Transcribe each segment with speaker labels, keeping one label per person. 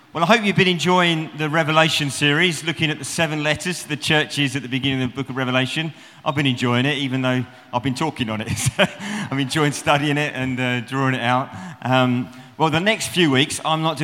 Speaker 1: Well, I hope you've been enjoying the Revelation series, looking at the 7 letters to the churches at the beginning of the book of Revelation. I've been enjoying it, even though I've been talking on it. I'm enjoying studying it and drawing it out. Well, the next few weeks, I've got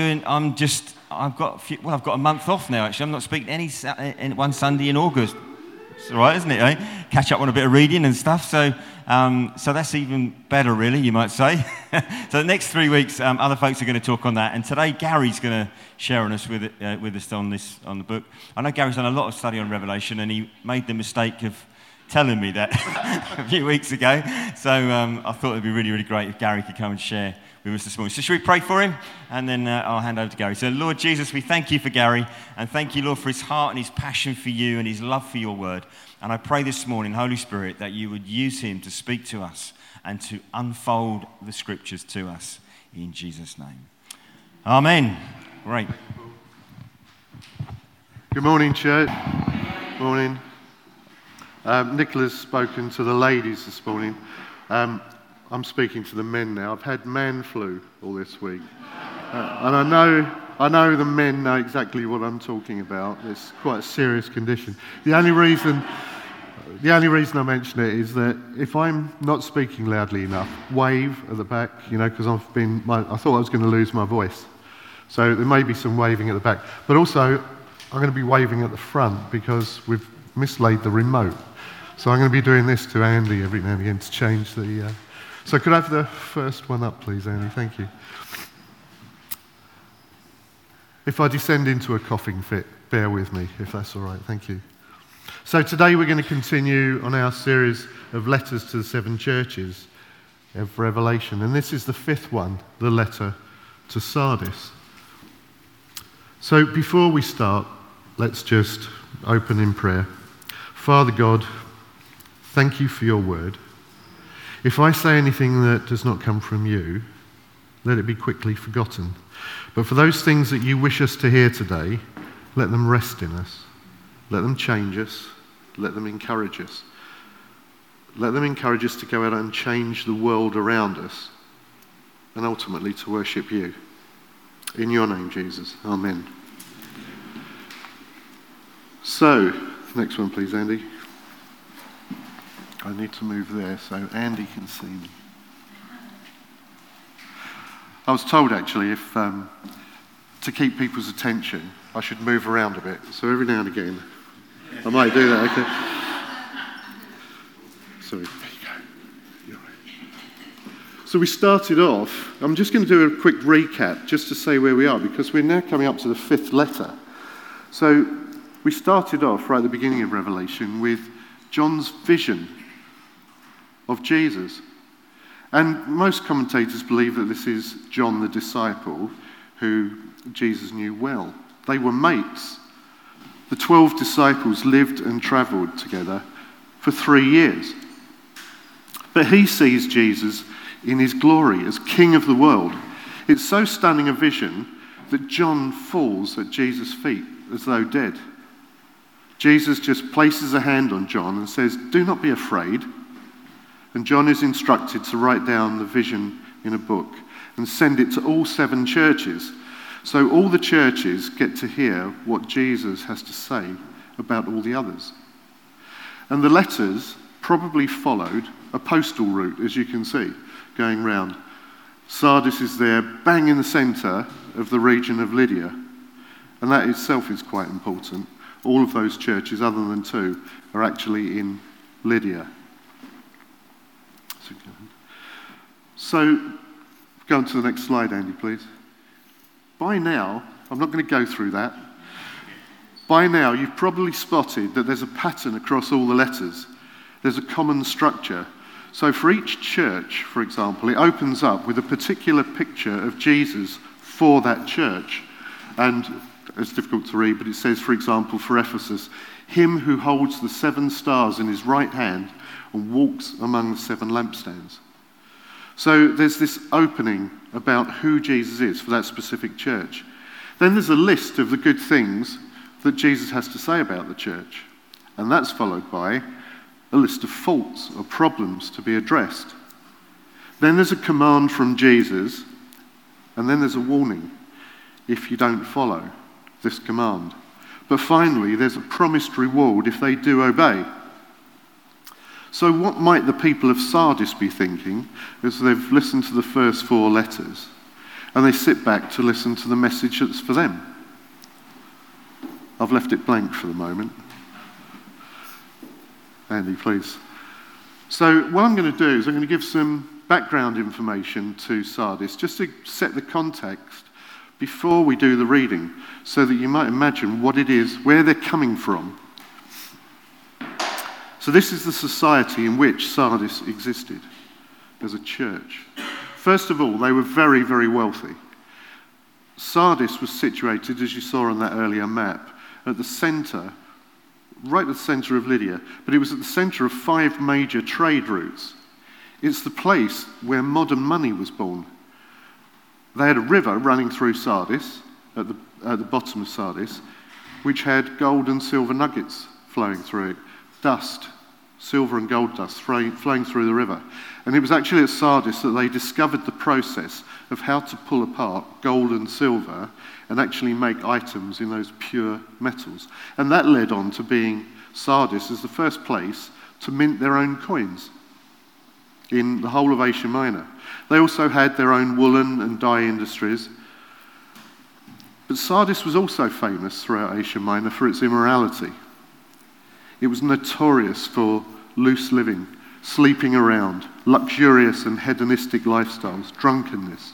Speaker 1: a month off now, actually. I'm not speaking one Sunday in August. It's all right, isn't it, eh? Catch up on a bit of reading and stuff. So that's even better, really, you might say. So the next 3 weeks, other folks are going to talk on that. And today, Gary's going to share on us with us on the book. I know Gary's done a lot of study on Revelation, and he made the mistake of telling me that a few weeks ago. So I thought it'd be really, really great if Gary could come and share with us this morning. So should we pray for him? And then I'll hand over to Gary. So Lord Jesus, we thank you for Gary, and thank you, Lord, for his heart and his passion for you and his love for your word. And I pray this morning, Holy Spirit, that you would use him to speak to us and to unfold the scriptures to us in Jesus' name. Amen. Great.
Speaker 2: Good morning, church. Morning. Nicola's spoken to the ladies this morning. I'm speaking to the men now. I've had man flu all this week. And I know the men know exactly what I'm talking about. It's quite a serious condition. The only reason I mention it is that if I'm not speaking loudly enough, wave at the back, because I thought I was going to lose my voice. So there may be some waving at the back. But also, I'm going to be waving at the front because we've mislaid the remote. So I'm going to be doing this to Andy every now and again to change the... So could I have the first one up, please, Andy? Thank you. If I descend into a coughing fit, bear with me, if that's all right. Thank you. So today we're going to continue on our series of letters to the 7 churches of Revelation. And this is the 5th one, the letter to Sardis. So before we start, let's just open in prayer. Father God, thank you for your word. If I say anything that does not come from you, let it be quickly forgotten. But for those things that you wish us to hear today, let them rest in us. Let them change us. Let them encourage us. Let them encourage us to go out and change the world around us and ultimately to worship you. In your name, Jesus. Amen. So, next one, please, Andy. I need to move there so Andy can see me. I was told, actually, if to keep people's attention, I should move around a bit. So every now and again, I might do that. Okay. Sorry. There you go. So we started off. I'm just going to do a quick recap just to say where we are, because we're now coming up to the 5th letter. So we started off right at the beginning of Revelation with John's vision of Jesus. And most commentators believe that this is John the disciple who Jesus knew well. They were mates. The 12 disciples lived and travelled together for 3 years. But he sees Jesus in his glory as King of the world. It's so stunning a vision that John falls at Jesus' feet as though dead. Jesus just places a hand on John and says, "Do not be afraid." And John is instructed to write down the vision in a book and send it to all 7 churches. So all the churches get to hear what Jesus has to say about all the others. And the letters probably followed a postal route, as you can see, going round. Sardis is there, bang in the centre of the region of Lydia. And that itself is quite important. All of those churches, other than 2, are actually in Lydia. So, go on to the next slide, Andy, please. By now, I'm not going to go through that. By now, you've probably spotted that there's a pattern across all the letters. There's a common structure. So for each church, for example, it opens up with a particular picture of Jesus for that church. And it's difficult to read, but it says, for example, for Ephesus, him who holds the 7 stars in his right hand and walks among the 7 lampstands. So there's this opening about who Jesus is for that specific church. Then there's a list of the good things that Jesus has to say about the church. And that's followed by a list of faults or problems to be addressed. Then there's a command from Jesus, and then there's a warning. if you don't follow this command. But finally, there's a promised reward if they do obey. So what might the people of Sardis be thinking as they've listened to the first 4 letters and they sit back to listen to the message that's for them? I've left it blank for the moment. Andy, please. So what I'm going to do is I'm going to give some background information to Sardis, just to set the context before we do the reading, so that you might imagine what it is, where they're coming from. So this is the society in which Sardis existed as a church. First of all, they were very, very wealthy. Sardis was situated, as you saw on that earlier map, at the centre, right at the centre of Lydia, but it was at the centre of 5 major trade routes. It's the place where modern money was born. They had a river running through Sardis, at the bottom of Sardis, which had gold and silver nuggets flowing through it, dust, silver and gold dust flowing through the river. And it was actually at Sardis that they discovered the process of how to pull apart gold and silver and actually make items in those pure metals. And that led on to being Sardis as the first place to mint their own coins in the whole of Asia Minor. They also had their own woolen and dye industries. But Sardis was also famous throughout Asia Minor for its immorality. It was notorious for loose living, sleeping around, luxurious and hedonistic lifestyles, drunkenness.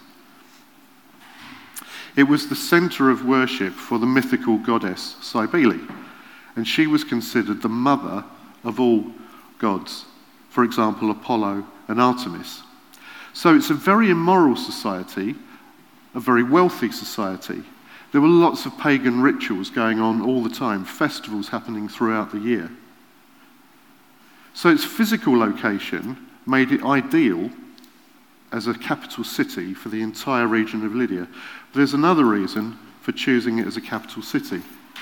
Speaker 2: It was the centre of worship for the mythical goddess Cybele, and she was considered the mother of all gods, for example, Apollo and Artemis. So it's a very immoral society, a very wealthy society. There were lots of pagan rituals going on all the time, festivals happening throughout the year. So its physical location made it ideal as a capital city for the entire region of Lydia. There's another reason for choosing it as a capital city.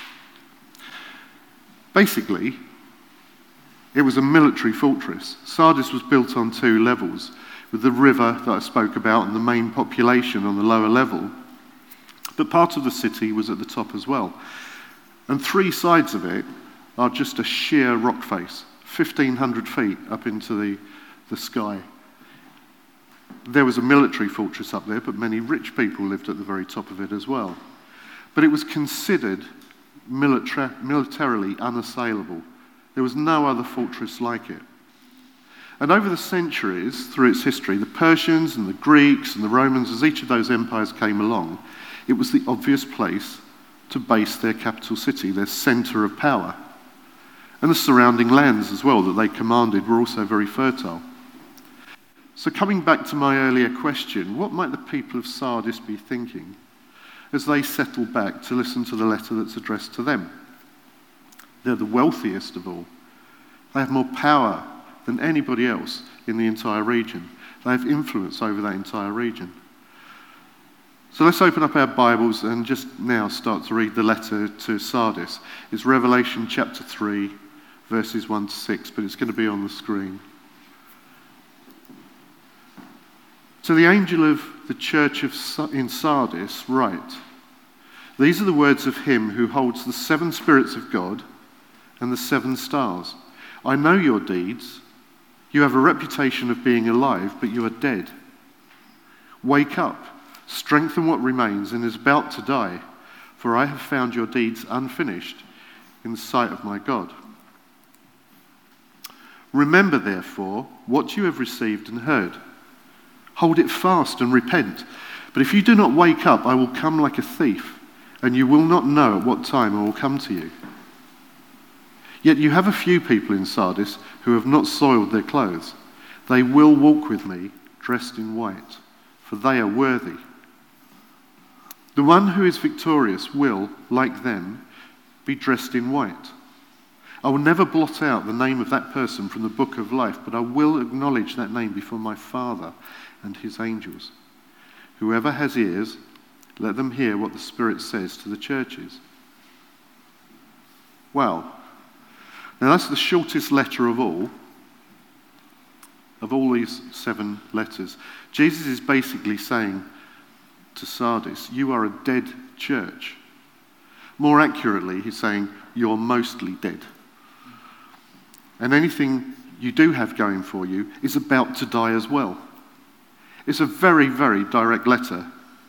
Speaker 2: Basically, it was a military fortress. Sardis was built on 2 levels, with the river that I spoke about and the main population on the lower level. But part of the city was at the top as well. And 3 sides of it are just a sheer rock face, 1,500 feet up into the sky. There was a military fortress up there, but many rich people lived at the very top of it as well. But it was considered militarily unassailable. There was no other fortress like it. And over the centuries, through its history, the Persians and the Greeks and the Romans, as each of those empires came along, it was the obvious place to base their capital city, their centre of power. And the surrounding lands as well that they commanded were also very fertile. So coming back to my earlier question, what might the people of Sardis be thinking as they settle back to listen to the letter that's addressed to them? They're the wealthiest of all. They have more power than anybody else in the entire region. They have influence over that entire region. So let's open up our Bibles and just now start to read the letter to Sardis. It's Revelation chapter 3, verses 1 to 6, but it's going to be on the screen. To the angel of the church in Sardis write, "These are the words of him who holds the 7 spirits of God and the 7 stars. I know your deeds. You have a reputation of being alive, but you are dead. Wake up, strengthen what remains and is about to die, for I have found your deeds unfinished in the sight of my God. Remember, therefore, what you have received and heard. Hold it fast and repent. But if you do not wake up, I will come like a thief, and you will not know at what time I will come to you. Yet you have a few people in Sardis who have not soiled their clothes. They will walk with me dressed in white, for they are worthy. The one who is victorious will, like them, be dressed in white. I will never blot out the name of that person from the book of life, but I will acknowledge that name before my Father and his angels. Whoever has ears, let them hear what the Spirit says to the churches." Well, now that's the shortest letter of all these 7 letters. Jesus is basically saying to Sardis, you are a dead church. More accurately, he's saying, you're mostly dead. And anything you do have going for you is about to die as well. It's a very, very direct letter.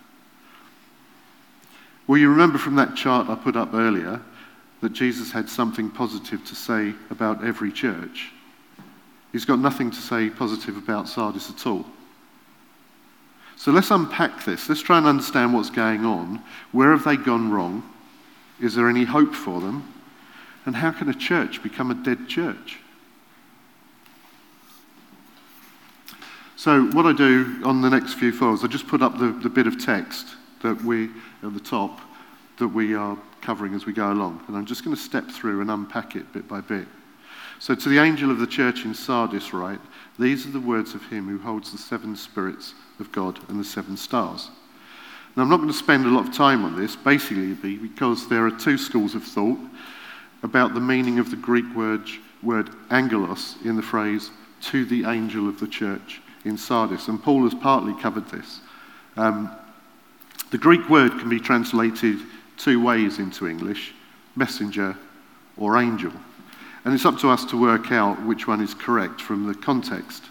Speaker 2: Well, you remember from that chart I put up earlier that Jesus had something positive to say about every church. He's got nothing to say positive about Sardis at all. So let's unpack this. Let's try and understand what's going on. Where have they gone wrong? Is there any hope for them? And how can a church become a dead church? So what I do on the next few files, I just put up the bit of text that we, at the top, that we are covering as we go along. And I'm just going to step through and unpack it bit by bit. So to the angel of the church in Sardis write, these are the words of him who holds the 7 spirits of God and the 7 stars. Now I'm not going to spend a lot of time on this, basically because there are 2 schools of thought about the meaning of the Greek word angelos in the phrase, to the angel of the church in Sardis. And Paul has partly covered this. The Greek word can be translated 2 ways into English, messenger or angel. And it's up to us to work out which one is correct from the context.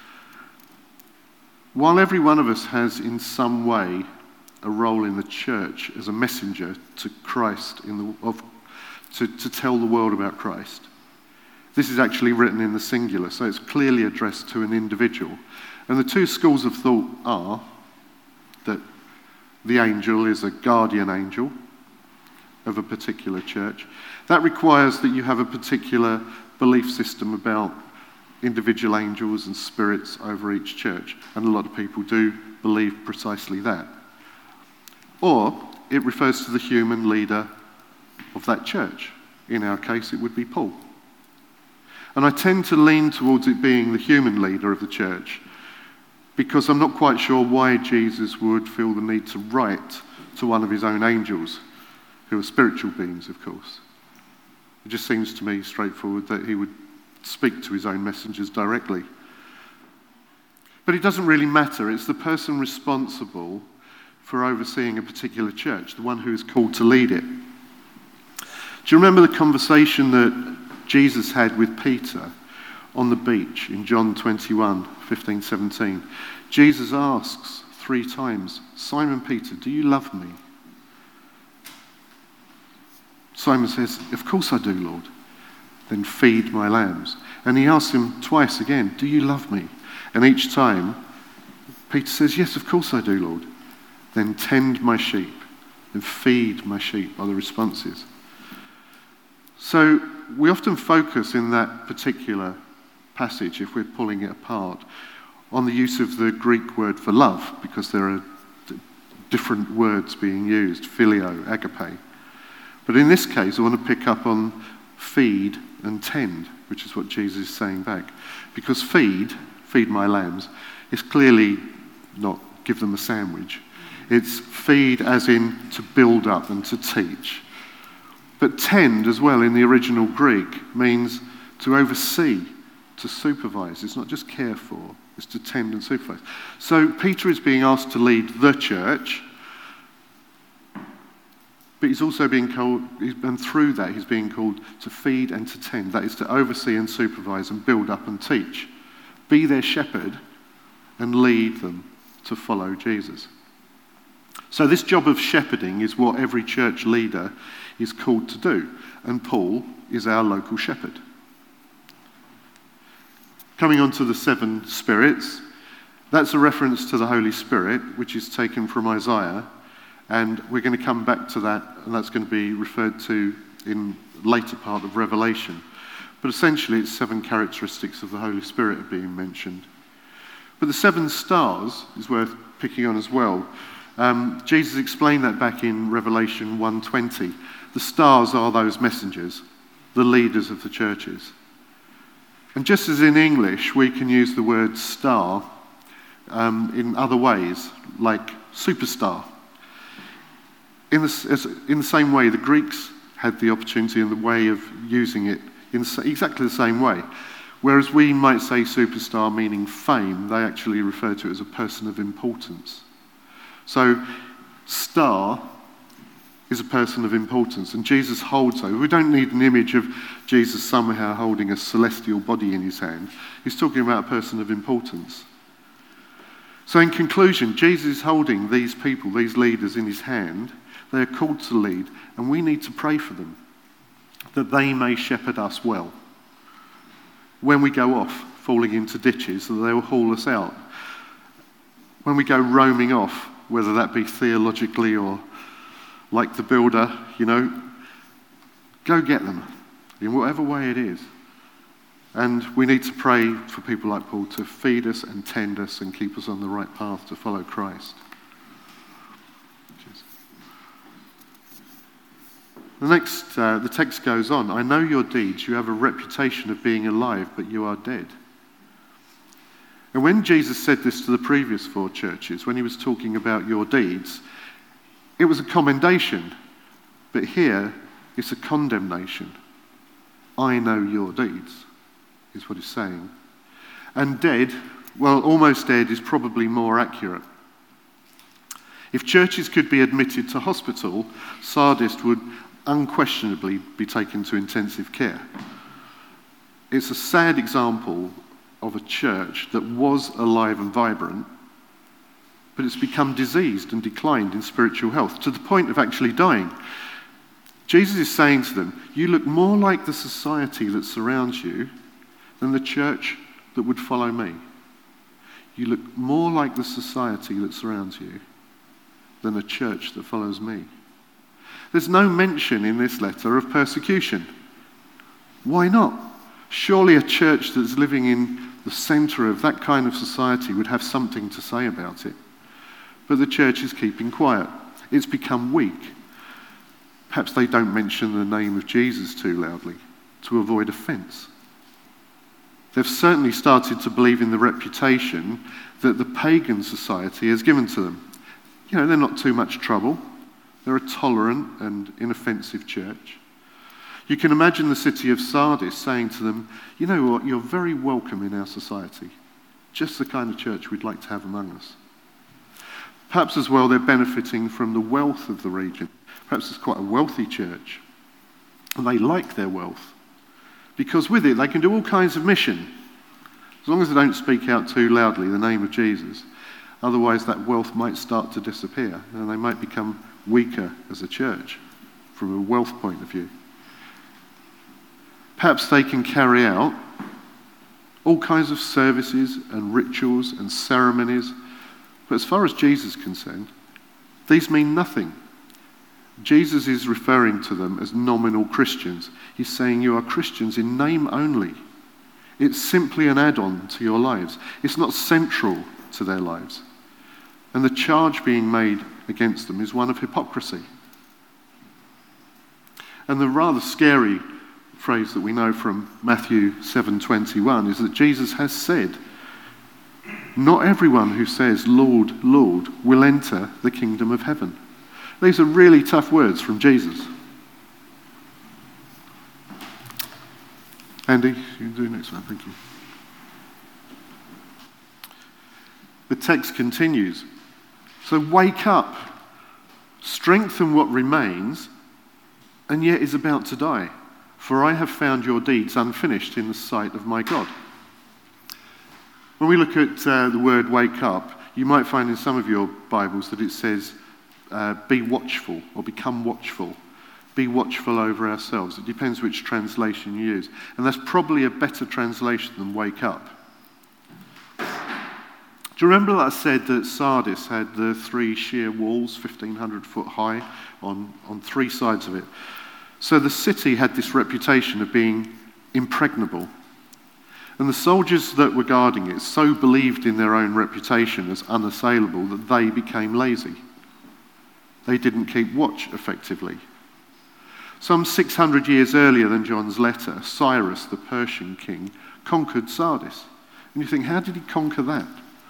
Speaker 2: While every one of us has in some way a role in the church as a messenger to Christ, to tell the world about Christ, this is actually written in the singular, so it's clearly addressed to an individual. And the 2 schools of thought are that the angel is a guardian angel of a particular church. That requires that you have a particular belief system about individual angels and spirits over each church. And a lot of people do believe precisely that. Or it refers to the human leader of that church. In our case, it would be Paul. And I tend to lean towards it being the human leader of the church because I'm not quite sure why Jesus would feel the need to write to one of his own angels, who are spiritual beings, of course. It just seems to me straightforward that he would speak to his own messengers directly. But it doesn't really matter. It's the person responsible for overseeing a particular church, the one who is called to lead it. Do you remember the conversation that Jesus had with Peter on the beach in John 21, 15, 17? Jesus asks 3 times, Simon Peter, do you love me? Simon says, of course I do, Lord. Then feed my lambs. And he asks him twice again, do you love me? And each time, Peter says, yes, of course I do, Lord. Then tend my sheep. Then feed my sheep are the responses. So we often focus in that particular passage, if we're pulling it apart, on the use of the Greek word for love, because there are different words being used, phileo, agape. But in this case, I want to pick up on feed and tend, which is what Jesus is saying back. Because feed my lambs, is clearly not give them a sandwich. It's feed as in to build up and to teach. But tend as well in the original Greek means to oversee, to supervise. It's not just care for, it's to tend and supervise. So Peter is being asked to lead the church, but he's also being called, and through that he's being called to feed and to tend. That is to oversee and supervise and build up and teach. Be their shepherd and lead them to follow Jesus. So this job of shepherding is what every church leader is called to do. And Paul is our local shepherd. Coming on to the 7 spirits, that's a reference to the Holy Spirit, which is taken from Isaiah. And we're going to come back to that, and that's going to be referred to in the later part of Revelation. But essentially, it's 7 characteristics of the Holy Spirit are being mentioned. But the 7 stars is worth picking on as well. Jesus explained that back in Revelation 1:20. The stars are those messengers, the leaders of the churches. And just as in English, we can use the word star in other ways, like superstar. In the same way, the Greeks had the opportunity and the way of using it in exactly the same way. Whereas we might say superstar meaning fame, they actually refer to it as a person of importance. So star is a person of importance, and Jesus holds those. We don't need an image of Jesus somehow holding a celestial body in his hand. He's talking about a person of importance. So in conclusion, Jesus is holding these people, these leaders in his hand. They are called to lead, and we need to pray for them, that they may shepherd us well. When we go off, falling into ditches, that they will haul us out. When we go roaming off, whether that be theologically or like the builder, go get them in whatever way it is. And we need to pray for people like Paul to feed us and tend us and keep us on the right path to follow Christ. The text goes on. I know your deeds. You have a reputation of being alive, but you are dead. And when Jesus said this to the previous 4 churches, when he was talking about your deeds, it was a commendation. But here, it's a condemnation. I know your deeds, is what he's saying. And dead, well, almost dead is probably more accurate. If churches could be admitted to hospital, Sardis would unquestionably be taken to intensive care. It's a sad example of a church that was alive and vibrant, but it's become diseased and declined in spiritual health to the point of actually dying. Jesus is saying to them, you look more like the society that surrounds you than the church that would follow me. You look more like the society that surrounds you than a church that follows me. There's no mention in this letter of persecution. Why not? Surely a church that's living in the centre of that kind of society would have something to say about it. But the church is keeping quiet. It's become weak. Perhaps they don't mention the name of Jesus too loudly to avoid offence. They've certainly started to believe in the reputation that the pagan society has given to them. They're not too much trouble. They're a tolerant and inoffensive church. You can imagine the city of Sardis saying to them, you know what, you're very welcome in our society. Just the kind of church we'd like to have among us. Perhaps as well they're benefiting from the wealth of the region. Perhaps it's quite a wealthy church. And they like their wealth. Because with it they can do all kinds of mission. As long as they don't speak out too loudly the name of Jesus. Otherwise that wealth might start to disappear and they might become weaker as a church from a wealth point of view. Perhaps they can carry out all kinds of services and rituals and ceremonies, but as far as Jesus is concerned, these mean nothing. Jesus is referring to them as nominal Christians. He's saying you are Christians in name only. It's simply an add-on to your lives. It's not central to their lives. And the charge being made against them is one of hypocrisy. And the rather scary phrase that we know from Matthew 7:21 is that Jesus has said, not everyone who says, Lord, Lord, will enter the kingdom of heaven. These are really tough words from Jesus. Andy, you can do the next one, thank you. The text continues. So wake up, strengthen what remains, and yet is about to die. For I have found your deeds unfinished in the sight of my God. When we look at the word wake up, you might find in some of your Bibles that it says be watchful or become watchful. Be watchful over ourselves. It depends which translation you use. And that's probably a better translation than wake up. Do you remember that I said that Sardis had the 3 sheer walls, 1,500 foot high, on 3 sides of it? So the city had this reputation of being impregnable. And the soldiers that were guarding it so believed in their own reputation as unassailable that they became lazy. They didn't keep watch effectively. Some 600 years earlier than John's letter, Cyrus, the Persian king, conquered Sardis. And you think, how did he conquer that?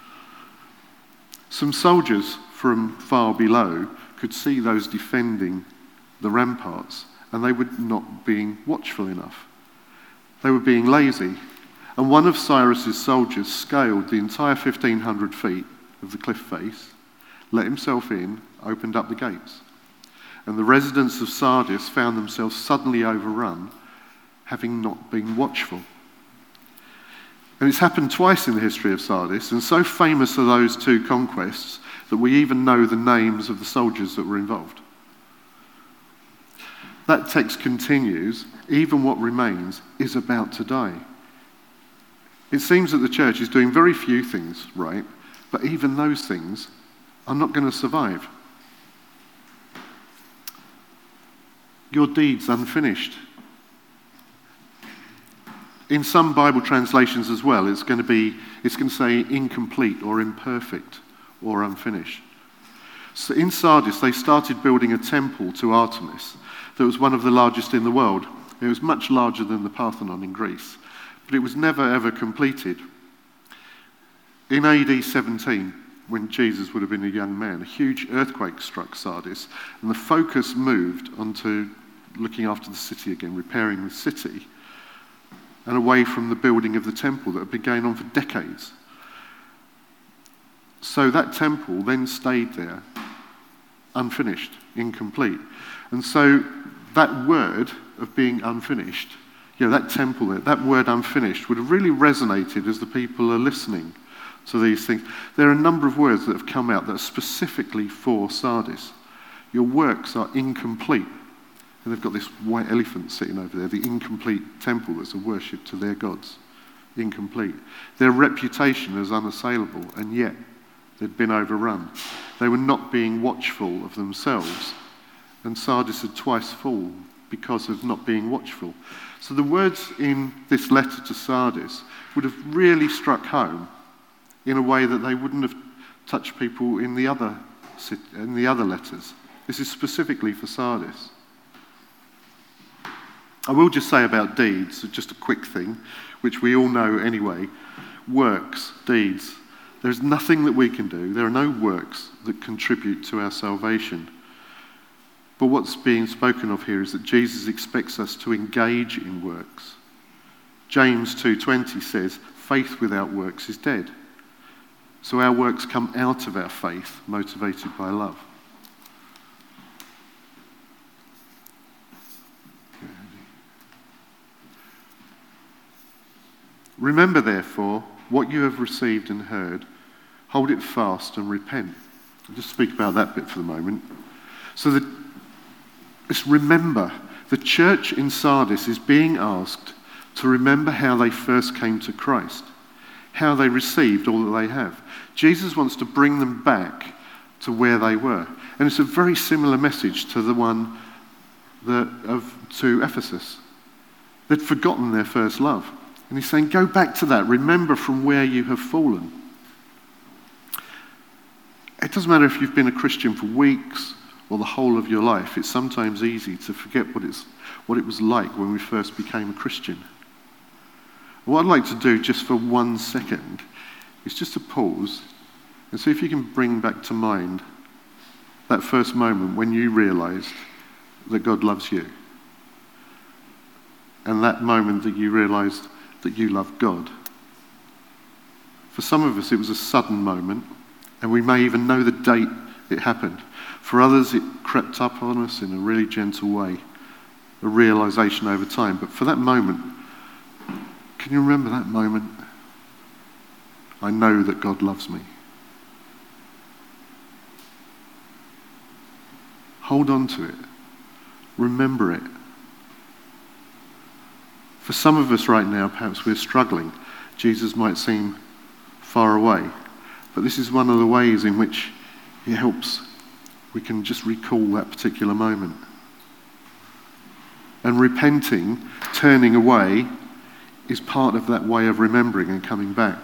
Speaker 2: Some soldiers from far below could see those defending the ramparts, and they were not being watchful enough. They were being lazy. And one of Cyrus's soldiers scaled the entire 1,500 feet of the cliff face, let himself in, opened up the gates. and the residents of Sardis found themselves suddenly overrun, having not been watchful. And it's happened twice in the history of Sardis, and so famous are those two conquests that we even know the names of the soldiers that were involved. That text continues, even what remains is about to die. It seems that the church is doing very few things right, but even those things are not going to survive. Your deeds unfinished. In some Bible translations as well, it's going to say incomplete or imperfect or unfinished. So in Sardis, they started building a temple to Artemis that was one of the largest in the world. It was much larger than the Parthenon in Greece, but it was never ever completed. In AD 17, when Jesus would have been a young man, a huge earthquake struck Sardis, and the focus moved onto looking after the city again, repairing the city, and away from the building of the temple that had been going on for decades. So that temple then stayed there, unfinished, incomplete. And so that word of being unfinished, that temple there, that word unfinished would have really resonated as the people are listening to these things. There are a number of words that have come out that are specifically for Sardis. Your works are incomplete. And they've got this white elephant sitting over there, the incomplete temple that's a worship to their gods. Incomplete. Their reputation is unassailable, and yet they'd been overrun. They were not being watchful of themselves, and Sardis had twice fallen because of not being watchful. So the words in this letter to Sardis would have really struck home in a way that they wouldn't have touched people in the other letters. This is specifically for Sardis. I will just say about deeds, just a quick thing, which we all know anyway. Works, deeds. There's nothing that we can do. There are no works that contribute to our salvation. But what's being spoken of here is that Jesus expects us to engage in works. James 2:20 says, faith without works is dead. So our works come out of our faith, motivated by love. Remember, therefore, what you have received and heard, hold it fast and repent. I'll just speak about that bit for the moment. So let's remember, the church in Sardis is being asked to remember how they first came to Christ, how they received all that they have. Jesus wants to bring them back to where they were. And it's a very similar message to the one to Ephesus. They'd forgotten their first love. And he's saying, go back to that. Remember from where you have fallen. It doesn't matter if you've been a Christian for weeks or the whole of your life. It's sometimes easy to forget what it was like when we first became a Christian. What I'd like to do just for 1 second is just to pause and see if you can bring back to mind that first moment when you realised that God loves you. And that moment that you realised that you love God. For some of us, it was a sudden moment, and we may even know the date it happened. For others, it crept up on us in a really gentle way, a realization over time. But for that moment, can you remember that moment? I know that God loves me. Hold on to it. Remember it. For some of us right now, perhaps we're struggling. Jesus might seem far away. But this is one of the ways in which it helps. We can just recall that particular moment. And repenting, turning away, is part of that way of remembering and coming back.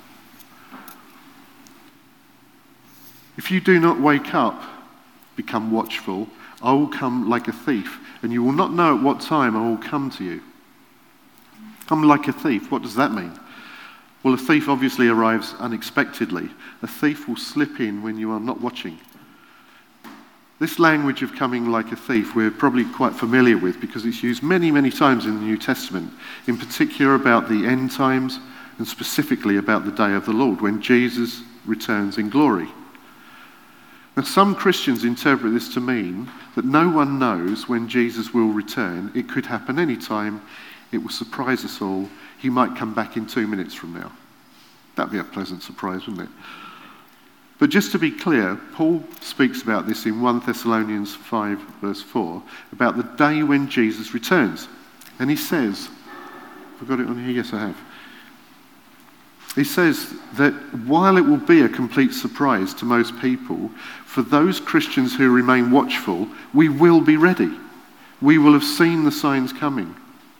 Speaker 2: If you do not wake up, become watchful, I will come like a thief, and you will not know at what time I will come to you. Come like a thief. What does that mean? Well, a thief obviously arrives unexpectedly. A thief will slip in when you are not watching. This language of coming like a thief we're probably quite familiar with because it's used many, many times in the New Testament, in particular about the end times and specifically about the day of the Lord when Jesus returns in glory. Now, some Christians interpret this to mean that no one knows when Jesus will return. It could happen any time. It will surprise us all. He might come back in 2 minutes from now. That'd be a pleasant surprise, wouldn't it? But just to be clear, Paul speaks about this in 1 Thessalonians 5, verse 4, about the day when Jesus returns. And he says, have I got it on here? Yes, I have. He says that while it will be a complete surprise to most people, for those Christians who remain watchful, we will be ready. We will have seen the signs coming.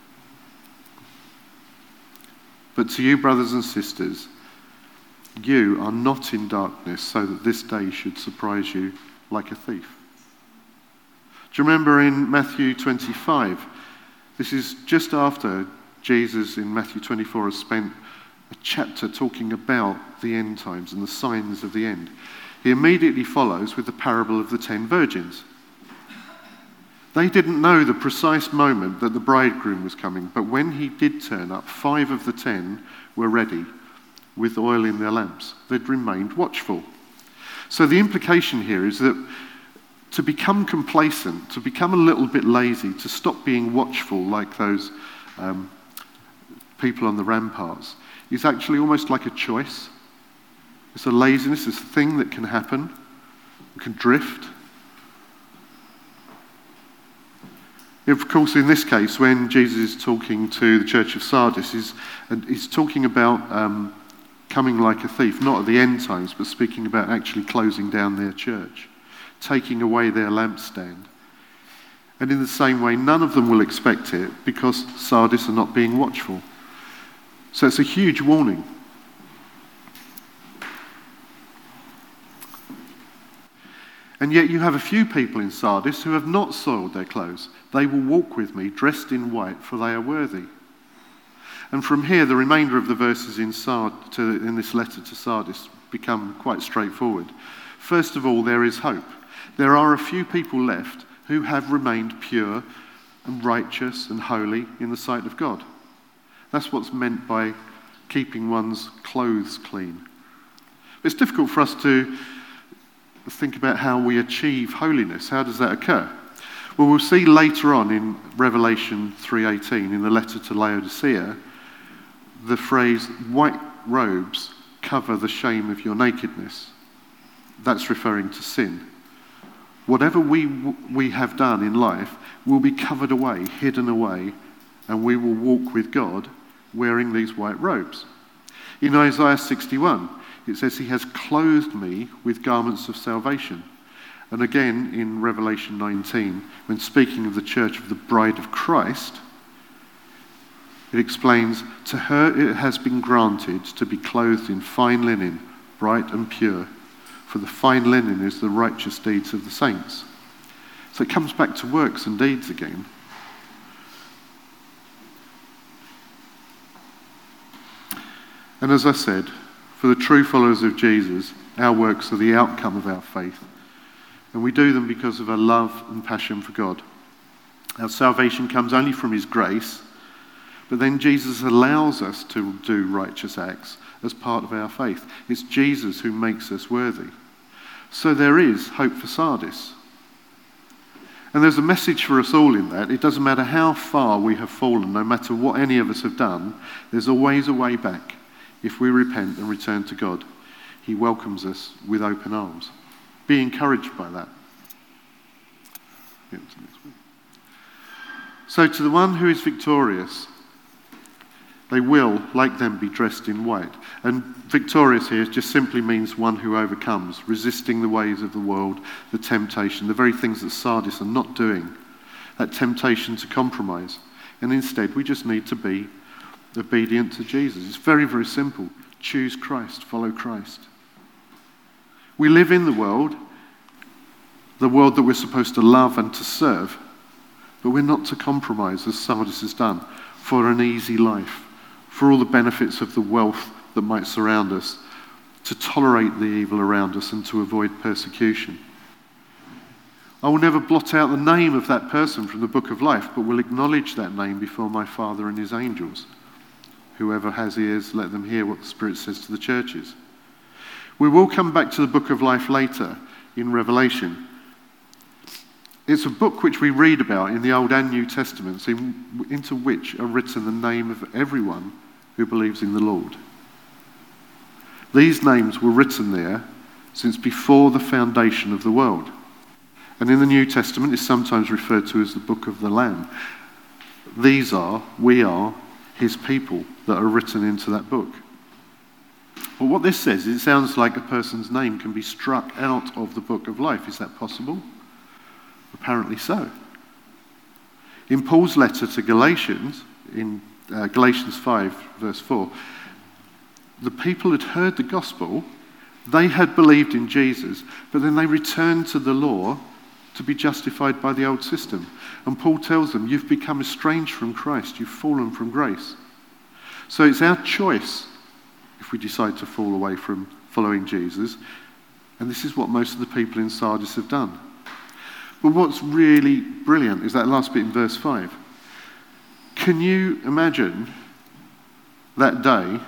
Speaker 2: But to you, brothers and sisters, you are not in darkness so that this day should surprise you like a thief. Do you remember in Matthew 25? This is just after Jesus in Matthew 24 has spent a chapter talking about the end times and the signs of the end. He immediately follows with the parable of the 10 virgins. They didn't know the precise moment that the bridegroom was coming, but when he did turn up, 5 of the 10 were ready with oil in their lamps. They'd remained watchful. So the implication here is that to become complacent, to become a little bit lazy, to stop being watchful like those people on the ramparts, is actually almost like a choice. It's a laziness, it's a thing that can happen, it can drift. Of course, in this case, when Jesus is talking to the church of Sardis, he's talking about coming like a thief, not at the end times, but speaking about actually closing down their church, taking away their lampstand. And in the same way, none of them will expect it because Sardis are not being watchful. So it's a huge warning. And yet you have a few people in Sardis who have not soiled their clothes. They will walk with me dressed in white, for they are worthy. And from here, the remainder of the verses in this letter to Sardis become quite straightforward. First of all, there is hope. There are a few people left who have remained pure and righteous and holy in the sight of God. That's what's meant by keeping one's clothes clean. It's difficult for us to think about how we achieve holiness. How does that occur? Well, we'll see later on in Revelation 3:18, in the letter to Laodicea, the phrase, white robes cover the shame of your nakedness. That's referring to sin. Whatever we have done in life will be covered away, hidden away, and we will walk with God wearing these white robes. In Isaiah 61, it says, he has clothed me with garments of salvation. And again, in Revelation 19, when speaking of the church of the bride of Christ, it explains, to her it has been granted to be clothed in fine linen, bright and pure, for the fine linen is the righteous deeds of the saints. So it comes back to works and deeds again. And as I said, for the true followers of Jesus, our works are the outcome of our faith. And we do them because of our love and passion for God. Our salvation comes only from his grace, but then Jesus allows us to do righteous acts as part of our faith. It's Jesus who makes us worthy. So there is hope for Sardis. And there's a message for us all in that. It doesn't matter how far we have fallen, no matter what any of us have done, there's always a way back. If we repent and return to God, he welcomes us with open arms. Be encouraged by that. So to the one who is victorious, they will, like them, be dressed in white. And victorious here just simply means one who overcomes, resisting the ways of the world, the temptation, the very things that Sardis are not doing, that temptation to compromise. And instead, we just need to be obedient to Jesus. It's very, very simple. Choose Christ, follow Christ. We live in the world that we're supposed to love and to serve, but we're not to compromise, as Sardis has done, for an easy life, for all the benefits of the wealth that might surround us, to tolerate the evil around us and to avoid persecution. I will never blot out the name of that person from the book of life, but will acknowledge that name before my Father and his angels. Whoever has ears, let them hear what the Spirit says to the churches. We will come back to the book of life later, in Revelation. It's a book which we read about in the Old and New Testaments, into which are written the name of everyone who believes in the Lord. These names were written there since before the foundation of the world. And in the New Testament, it's sometimes referred to as the Book of the Lamb. We are his people that are written into that book. But what this says, it sounds like a person's name can be struck out of the book of life. Is that possible? Apparently so. In Paul's letter to Galatians, in Galatians 5, verse 4, the people had heard the gospel, they had believed in Jesus, but then they returned to the law to be justified by the old system. And Paul tells them, you've become estranged from Christ, you've fallen from grace. So it's our choice if we decide to fall away from following Jesus. And this is what most of the people in Sardis have done. But what's really brilliant is that last bit in verse 5. Can you imagine that day,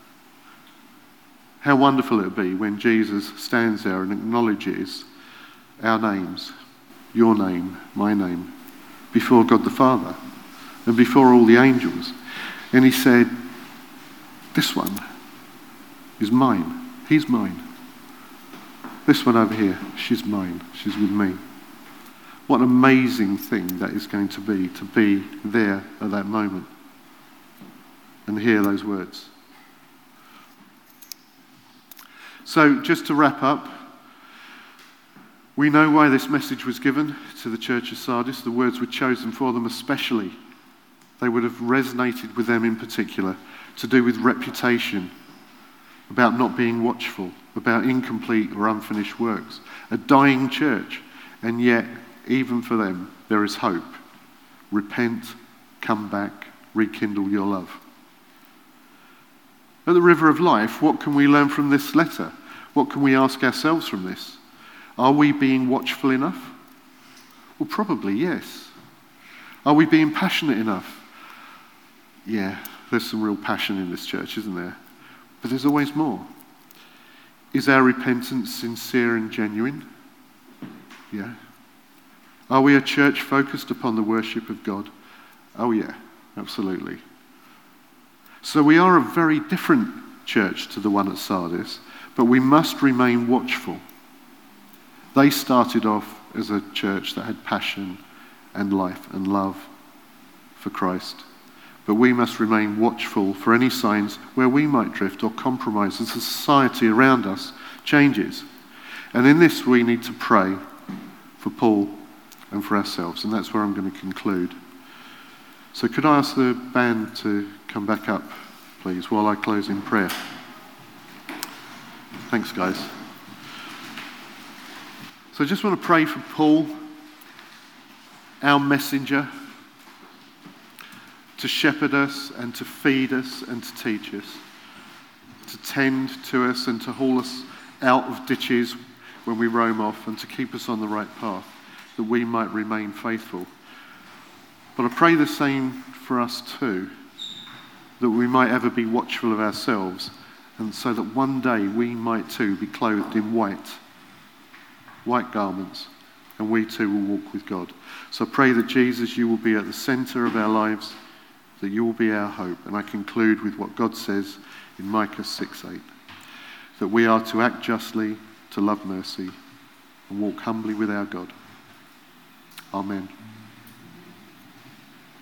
Speaker 2: how wonderful it would be when Jesus stands there and acknowledges our names, your name, my name, before God the Father and before all the angels. And he said, this one is mine. He's mine. This one over here, she's mine. She's with me. What an amazing thing that is going to be there at that moment and hear those words. So just to wrap up, we know why this message was given to the church of Sardis. The words were chosen for them especially. They would have resonated with them in particular, to do with reputation, about not being watchful, about incomplete or unfinished works, a dying church, and yet, even for them, there is hope. Repent, come back, rekindle your love. At the River of Life, what can we learn from this letter? What can we ask ourselves from this? Are we being watchful enough? Well, probably yes. Are we being passionate enough? Yeah, there's some real passion in this church, isn't there? But there's always more. Is our repentance sincere and genuine? Yeah. Are we a church focused upon the worship of God? Oh yeah, absolutely. So we are a very different church to the one at Sardis, but we must remain watchful. They started off as a church that had passion and life and love for Christ. But we must remain watchful for any signs where we might drift or compromise as the society around us changes. And in this we need to pray for Paul and for ourselves. And that's where I'm going to conclude. So could I ask the band to come back up, please, while I close in prayer? Thanks, guys. So I just want to pray for Paul, our messenger, to shepherd us and to feed us and to teach us, to tend to us and to haul us out of ditches when we roam off and to keep us on the right path, that we might remain faithful. But I pray the same for us too, that we might ever be watchful of ourselves, and so that one day we might too be clothed in white garments, and we too will walk with God. So I pray that Jesus, you will be at the centre of our lives, that you will be our hope. And I conclude with what God says in Micah 6:8, that we are to act justly, to love mercy, and walk humbly with our God. Amen.